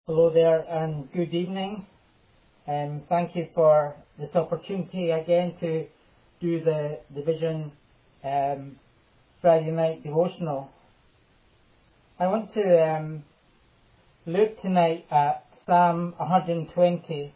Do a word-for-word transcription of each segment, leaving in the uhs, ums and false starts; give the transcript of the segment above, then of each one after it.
Hello there and good evening. Um, thank you for this opportunity again to do the Division um, Friday night devotional. I want to um, look tonight at Psalm one hundred twenty.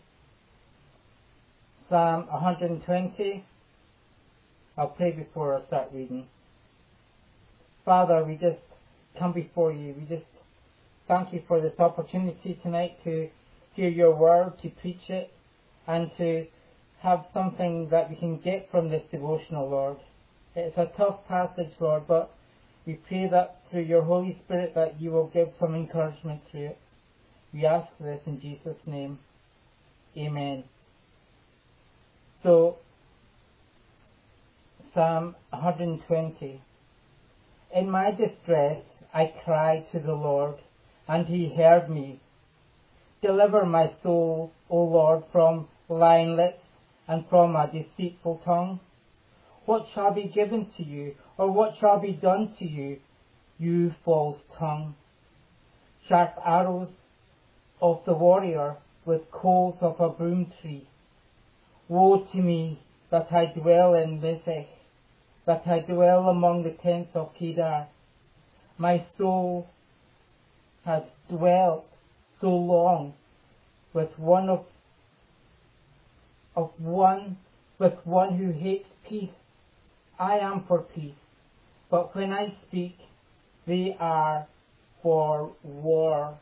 Psalm one hundred twenty. I'll pray before I start reading. Father, we just come before you. We just thank you for this opportunity tonight to hear your word, to preach it, and to have something that we can get from this devotional, Lord. It's a tough passage, Lord, but we pray that through your Holy Spirit that you will give some encouragement through it. We ask this in Jesus' name. Amen. So, Psalm one hundred twenty. In my distress I cried to the Lord, and he heard me. Deliver my soul, O Lord, from lying lips and from a deceitful tongue. What shall be given to you, or what shall be done to you, you false tongue? Sharp arrows of the warrior with coals of a broom tree. Woe to me that I dwell in Meshech, that I dwell among the tents of Kedar. My soul has dwelt so long with one of of one with one who hates peace. I am for peace, but when I speak, they are for war.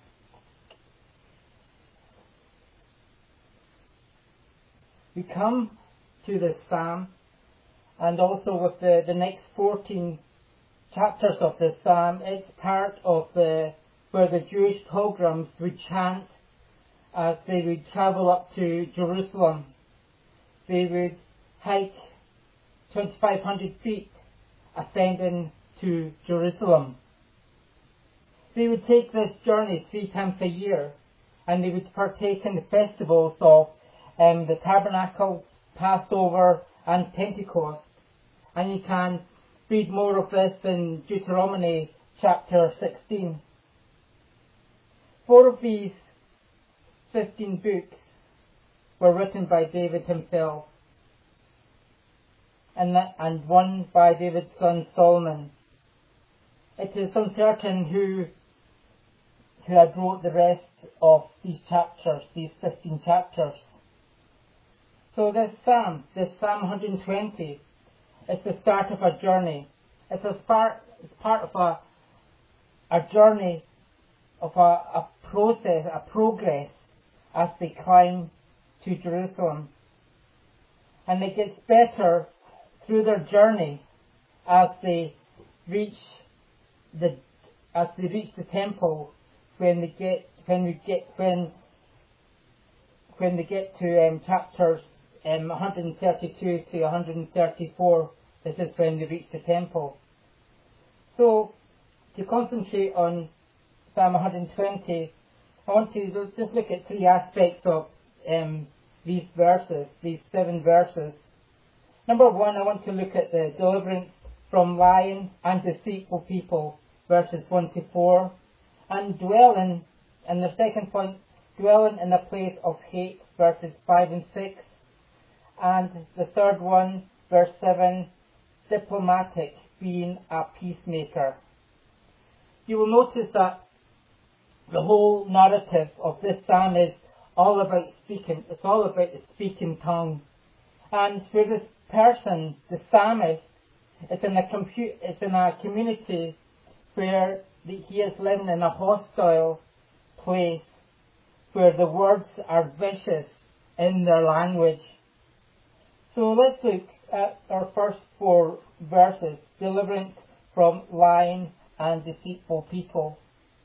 We come to this psalm, and also with the, the next fourteen chapters of this psalm, it's part of the where the Jewish pilgrims would chant as they would travel up to Jerusalem. They would hike twenty-five hundred feet ascending to Jerusalem. They would take this journey three times a year, and they would partake in the festivals of um, the Tabernacles, Passover and Pentecost. And you can read more of this in Deuteronomy chapter sixteen. Four of these fifteen books were written by David himself, and, that, and one by David's son Solomon. It is uncertain who, who had wrote the rest of these chapters, these fifteen chapters. So this psalm, this Psalm one hundred twenty, is the start of a journey. It's a part, it's part of a, a journey of a, a process, a progress as they climb to Jerusalem. And it gets better through their journey as they reach the as they reach the temple when they get when we get when when they get to um, chapters um, one hundred thirty-two to one hundred thirty-four. This is when they reach the temple. So to concentrate on Psalm one hundred twenty, I want to just look at three aspects of um, these verses, these seven verses. Number one, I want to look at the deliverance from lying and deceitful people, verses one to four, and dwelling, and the second point, dwelling in a place of hate, verses five and six, and the third one, verse seven, diplomatic, being a peacemaker. You will notice that the whole narrative of this psalm is all about speaking. It's all about the speaking tongue. And for this person, the psalmist, it's in a, compu- it's in a community where the, he is living in a hostile place, where the words are vicious in their language. So let's look at our first four verses, deliverance from lying and deceitful people.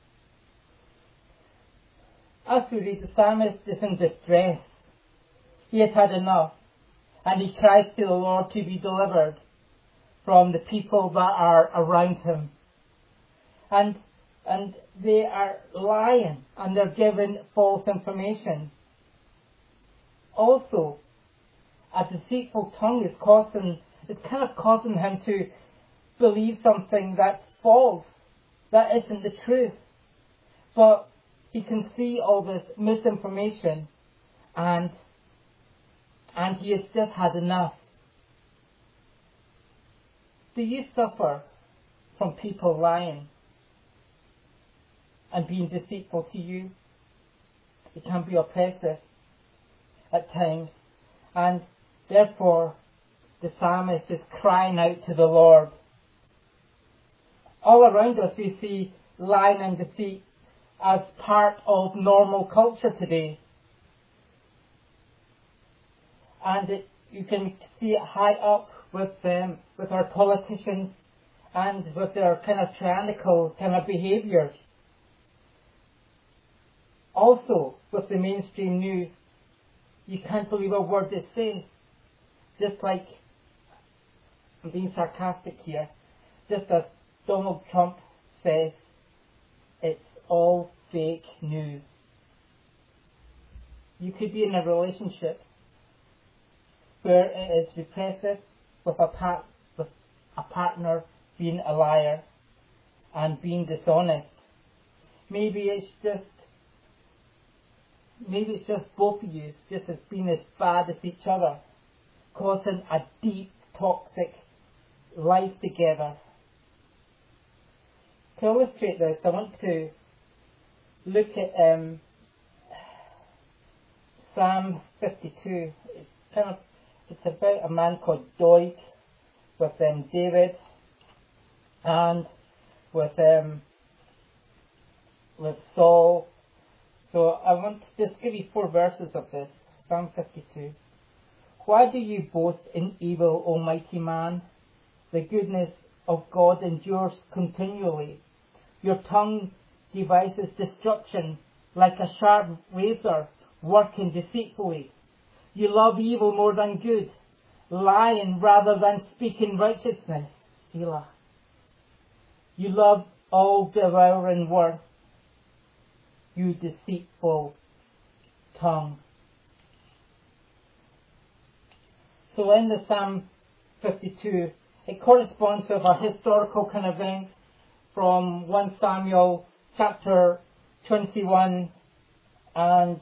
As we read, the psalmist is in distress. He has had enough, and he cries to the Lord to be delivered from the people that are around him. And and they are lying, and they're giving false information. Also, a deceitful tongue is causing, it's kind of causing him to believe something that's false, that isn't the truth. But he can see all this misinformation, and and he has just had enough. Do you suffer from people lying and being deceitful to you? It can be oppressive at times, and therefore the psalmist is crying out to the Lord. All around us we see lying and deceit as part of normal culture today. And it, you can see it high up with um, with our politicians and with their kind of tyrannical kind of behaviours. Also, with the mainstream news, you can't believe a word they say. Just like, I'm being sarcastic here, just as Donald Trump says, it's all fake news. You could be in a relationship where it is repressive, with a, part, with a partner being a liar and being dishonest. Maybe it's just maybe it's just both of you just as being as bad as each other, causing a deep, toxic life together. To illustrate this, I want to look at um, Psalm fifty-two. It's kind of it's about a man called Doeg with um, David and with um, with Saul. So I want to just give you four verses of this. Psalm fifty-two. Why do you boast in evil, O mighty man? The goodness of God endures continually. Your tongue devises destruction like a sharp razor working deceitfully. You love evil more than good, lying rather than speaking righteousness. Selah. You love all devouring words, you deceitful tongue. So in the Psalm fifty-two, it corresponds with a historical kind of event from First Samuel chapter twenty-one and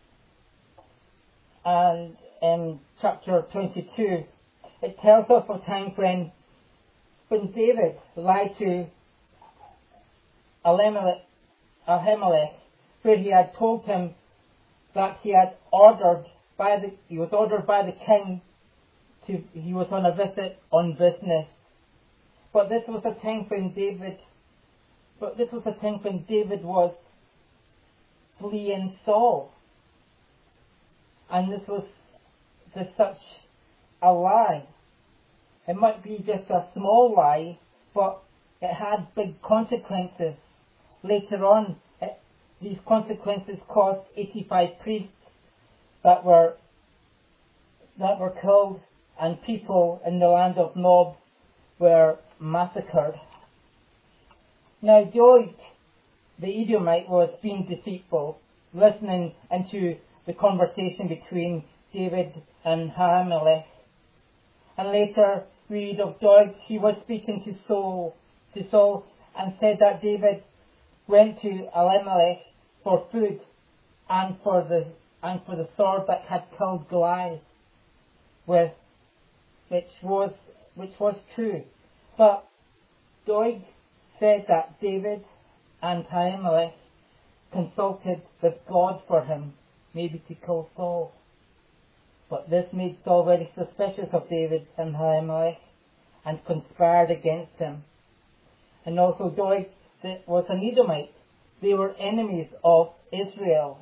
and in chapter twenty-two. It tells of a time when when David lied to Ahimelech, Ahimelech, where he had told him that he had ordered by the he was ordered by the king to he was on a visit on business. But this was a time when David but this was a time when David was fleeing Saul. And this was just such a lie. It might be just a small lie, but it had big consequences. Later on, it, these consequences cost eighty-five priests that were that were killed, and people in the land of Nob were massacred. Now Doeg, the Edomite, was being deceitful, listening into the conversation between David and Ahimelech. And later we read of Doeg, he was speaking to Saul, to Saul and said that David went to Ahimelech for food and for the and for the sword that had killed Goliath with, which was which was true. But Doeg said that David and Ahimelech consulted with God for him, maybe to kill Saul. But this made Saul very suspicious of David and Ahimelech and conspired against him. And also Doeg was an Edomite. They were enemies of Israel.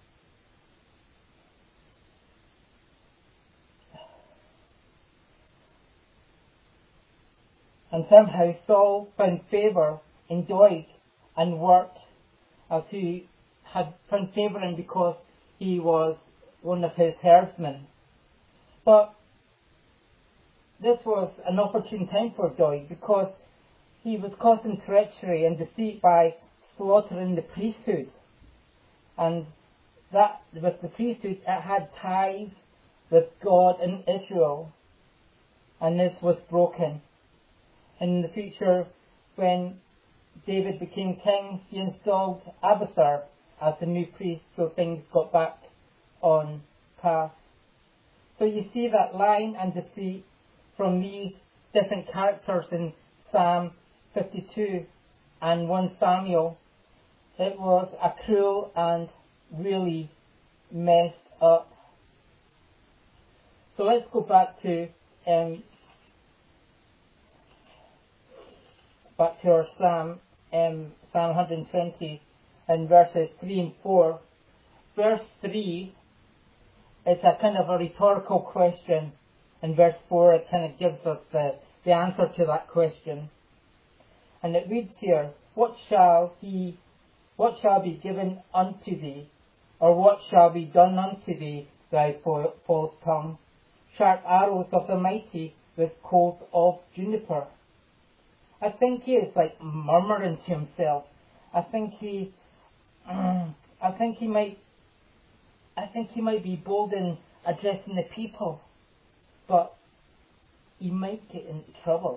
And somehow Saul found favour in Doeg and worked as he had found favour in because he was one of his herdsmen. But this was an opportune time for Doeg because he was caught in treachery and deceit by slaughtering the priesthood. And that with the priesthood, it had ties with God and Israel. And this was broken. In the future, when David became king, he installed Abiathar as the new priest, so things got back on path. So you see that lying and deceit from these different characters in Psalm fifty-two and First Samuel. It was a cruel and really messed up. So let's go back to um, back to our Psalm, um, Psalm one twenty, and verses three and four. Verse three is a kind of a rhetorical question, and verse four it kind of gives us the, the answer to that question. And it reads here, What shall he, what shall be given unto thee, or what shall be done unto thee, thou false tongue? Sharp arrows of the mighty with coals of juniper. I think he is like murmuring to himself. I think he, um, I think he might, I think he might be bold in addressing the people, but he might get into trouble.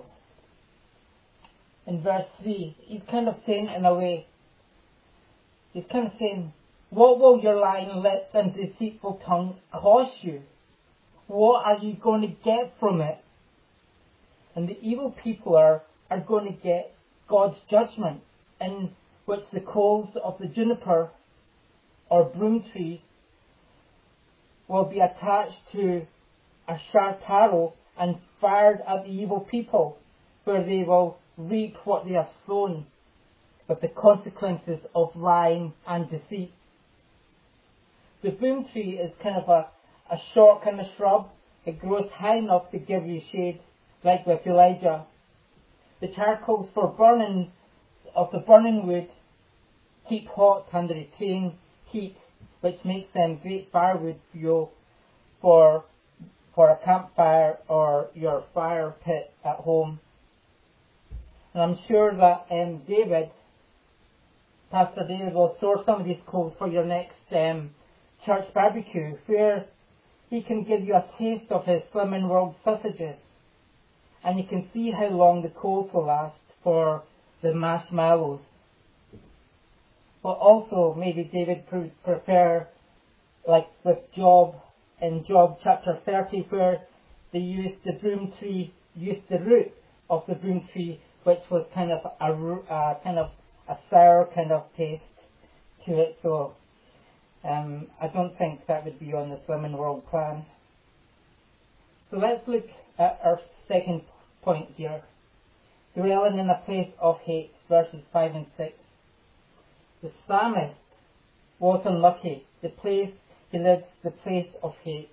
In verse three, he's kind of saying in a way, he's kind of saying, what will your lying lips and deceitful tongue cost you? What are you going to get from it? And the evil people are, are going to get God's judgment, in which the coals of the juniper or broom tree will be attached to a sharp arrow and fired at the evil people, where they will reap what they have sown, with the consequences of lying and deceit. The broom tree is kind of a, a short kind of shrub. It grows high enough to give you shade, like with Elijah. The charcoals for burning of the burning wood keep hot and retain heat, which makes them great firewood fuel for for a campfire or your fire pit at home. And I'm sure that um, David, Pastor David, will store some of these coals for your next um, church barbecue, where he can give you a taste of his Slimming World sausages, and you can see how long the coals will last for the marshmallows. But also, maybe David would prefer, like with Job, in Job chapter thirty, where they used the broom tree, used the root of the broom tree, which was kind of a, a kind of a sour kind of taste to it. So um, I don't think that would be on the Slimming World plan. So let's look at our second point here. Dwelling in a place of hate, verses five and six. The psalmist was unlucky. The place he lives, the place of hate.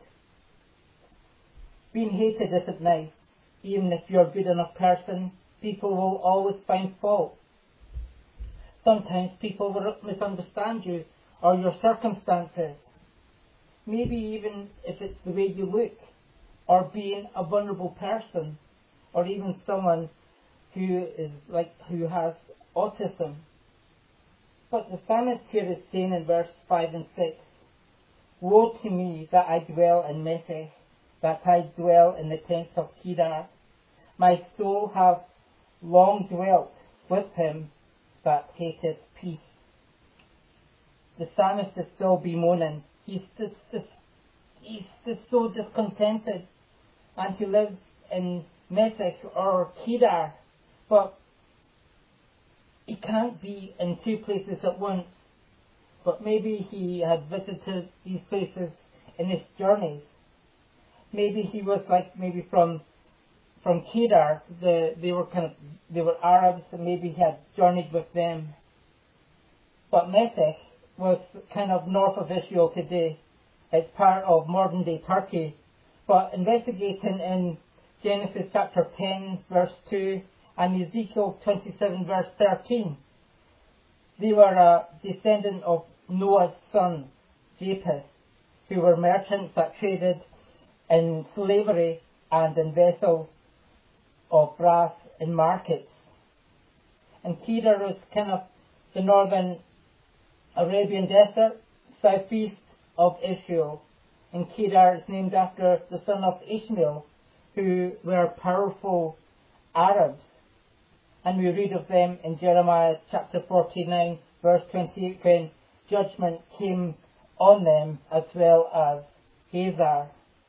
Being hated isn't nice. Even if you're a good enough person, people will always find fault. Sometimes people will misunderstand you or your circumstances. Maybe even if it's the way you look, or being a vulnerable person, or even someone who is like who has autism. But the psalmist here is saying in verse five and six, Woe to me that I dwell in Meshech, that I dwell in the tents of Kedar. My soul hath long dwelt with him that hateth peace. The psalmist is still bemoaning. He's just, just, he's just so discontented, and he lives in Meshech or Kedar, but he can't be in two places at once. But maybe he had visited these places in his journeys. Maybe he was like maybe from from Kedar. The they were kind of they were Arabs, and maybe he had journeyed with them. But Meshech was kind of north of Israel today. It's part of modern day Turkey. But investigating in Genesis chapter ten verse two and Ezekiel twenty-seven verse thirteen, they were a descendant of Noah's son, Japheth, who were merchants that traded in slavery and in vessels of brass in markets. And Kedar was kind of the northern Arabian desert, southeast of Israel. And Kedar is named after the son of Ishmael, who were powerful Arabs. And we read of them in Jeremiah chapter forty-nine, verse twenty-eight, when judgment came on them as well as Hazar.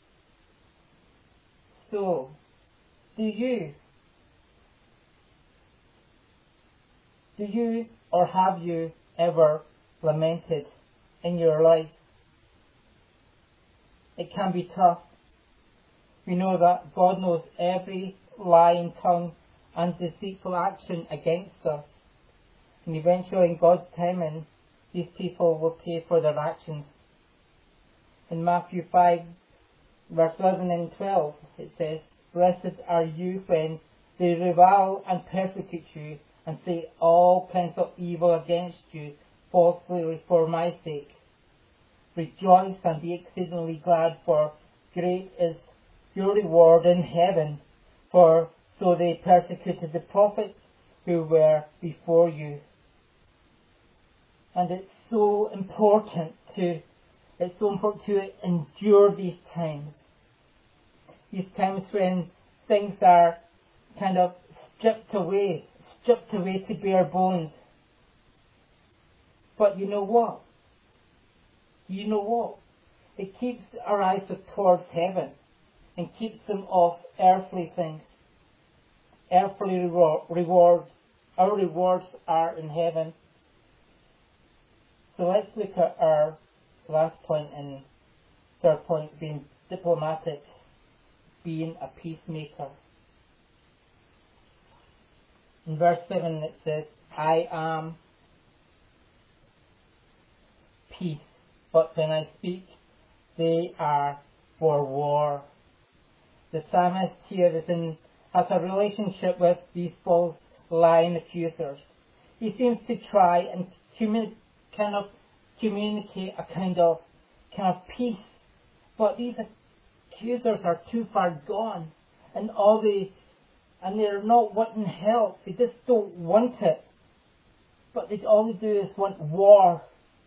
So, do you, do you or have you ever lamented in your life? It can be tough. We know that God knows every lying tongue and deceitful action against us. And eventually, in God's timing, these people will pay for their actions. In Matthew five, verse eleven and twelve, it says, "Blessed are you when they revile and persecute you, and say all kinds of evil against you falsely for my sake. Rejoice and be exceedingly glad, for great is your reward in heaven. For so they persecuted the prophets who were before you." And it's so important to, it's so important to endure these times. These times when things are kind of stripped away, stripped away to bare bones. But you know what? You know what? It keeps our eyes towards heaven and keeps them off earthly things. Earthly reward, rewards. Our rewards are in heaven. So let's look at our last point and third point, being diplomatic, being a peacemaker. In verse seven it says, "I am peace, but when I speak, they are for war." The psalmist here is in, has a relationship with these false lying accusers. He seems to try and communi- kind of communicate a kind of kind of peace, but these accusers are too far gone, and all they and they're not wanting help. They just don't want it, but they all they do is want war.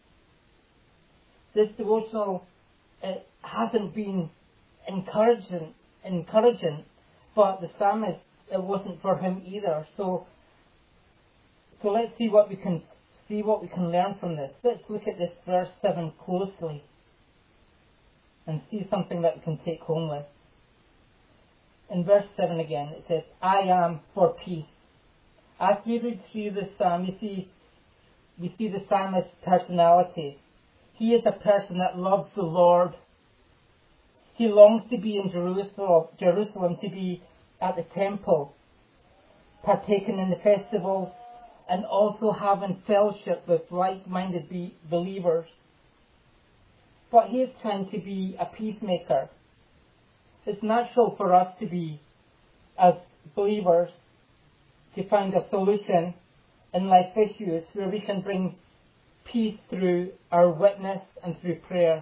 This devotional, it hasn't been encouraging, encouraging, but the psalmist, it wasn't for him either. So, so let's see what we can see what we can learn from this. Let's look at this verse seven closely and see something that we can take home with. In verse seven again, it says, "I am for peace." As we read through this psalm, you see, we see the psalmist's personality. He is a person that loves the Lord. He longs to be in Jerusalem, Jerusalem to be at the temple, partaking in the festivals, and also having fellowship with like-minded be- believers. But he is trying to be a peacemaker. It's natural for us to be, as believers, to find a solution in life issues where we can bring peace through our witness and through prayer.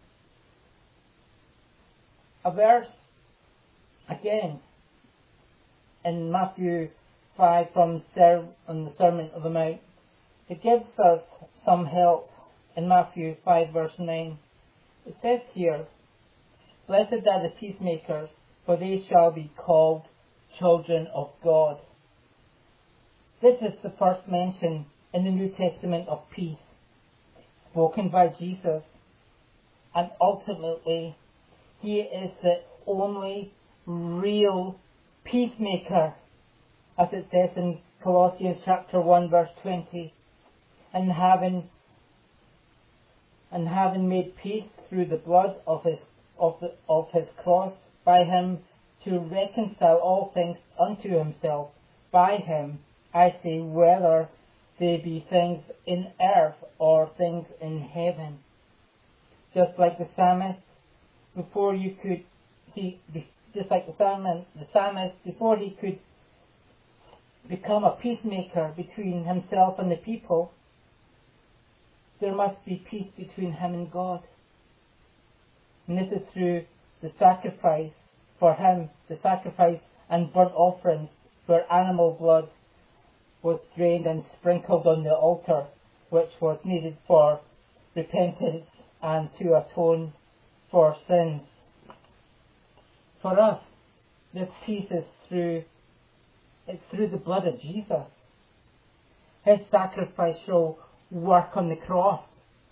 A verse, again, in Matthew five from Ser- on the Sermon on the Mount, it gives us some help. In Matthew five verse nine, it says here, "Blessed are the peacemakers, for they shall be called children of God." This is the first mention in the New Testament of peace, spoken by Jesus, and ultimately he is the only real peacemaker, as it says in Colossians chapter one verse twenty, and having and having made peace through the blood of his of the of his cross, by him to reconcile all things unto himself. By him, I say, whether they be things in earth or things in heaven. Just like the psalmist, before you could he just like the psalmist, the psalmist before he could become a peacemaker between himself and the people, there must be peace between him and God. And this is through the sacrifice for him, the sacrifice and burnt offerings where animal blood was drained and sprinkled on the altar, which was needed for repentance and to atone for sins. For us, this peace is through it's through the blood of Jesus. His sacrificial work on the cross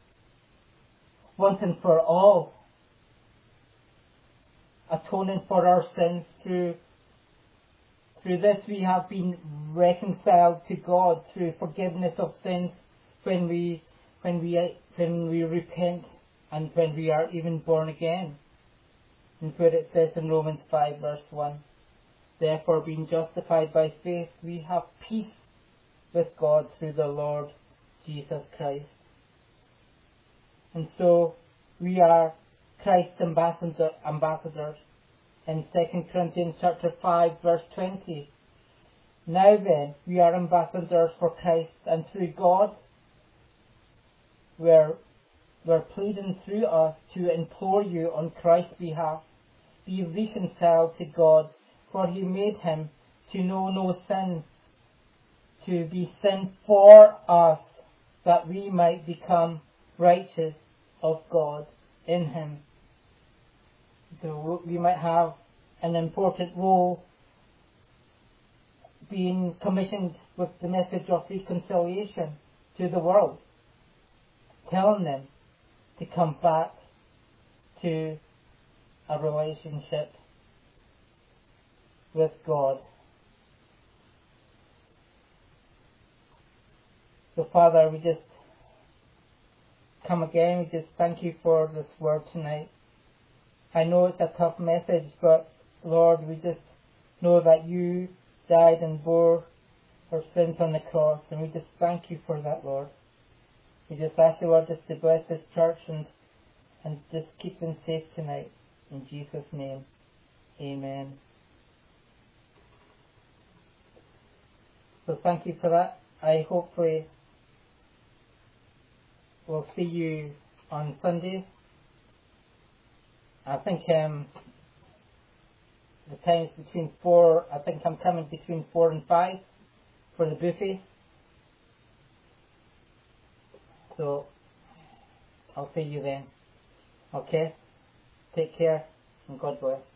once and for all, atoning for our sins. Through through this we have been reconciled to God through forgiveness of sins when we when we when we repent and when we are even born again. And where it says in Romans five verse one, therefore being justified by faith we have peace with God through the Lord Jesus Christ. And so we are Christ's ambassador, ambassadors. In Second Corinthians chapter five verse twenty, now then we are ambassadors for Christ, and through God we're, we're pleading through us to implore you on Christ's behalf, be reconciled to God, for he made him to know no sin, to be sin for us, that we might become righteous of God in him. So we might have an important role being commissioned with the message of reconciliation to the world, telling them to come back to a relationship with God. So Father, we just come again, we just thank you for this word tonight. I know it's a tough message, but Lord, we just know that you died and bore our sins on the cross, and we just thank you for that, Lord. We just ask you, Lord, just to bless this church and, and just keep them safe tonight. In Jesus' name, amen. So thank you for that. I hopefully will see you on Sunday. I think um, the time's between four, I think I'm coming between four and five for the buffet. So I'll see you then. Okay? Take care and God bless.